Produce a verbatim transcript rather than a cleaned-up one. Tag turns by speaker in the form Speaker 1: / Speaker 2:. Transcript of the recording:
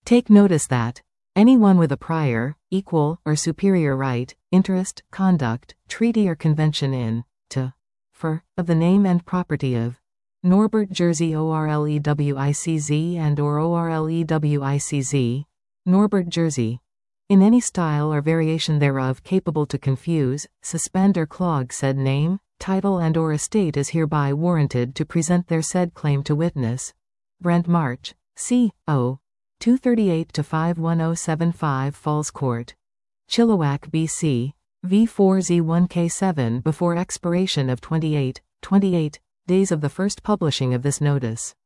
Speaker 1: Take notice that anyone with a prior, equal, or superior right, interest, conduct, treaty or convention in, to, for, of the name and property of Norbert Jersey ORLEWICZ and or ORLEWICZ, Norbert Jersey, in any style or variation thereof capable to confuse, suspend or clog said name, title and or estate is hereby warranted to present their said claim to witness. Brent March, C O two thirty-eight to five ten seventy-five Falls Court, Chilliwack, B C, V four Z one K seven before expiration of twenty-eight, twenty-eight days of the first publishing of this notice.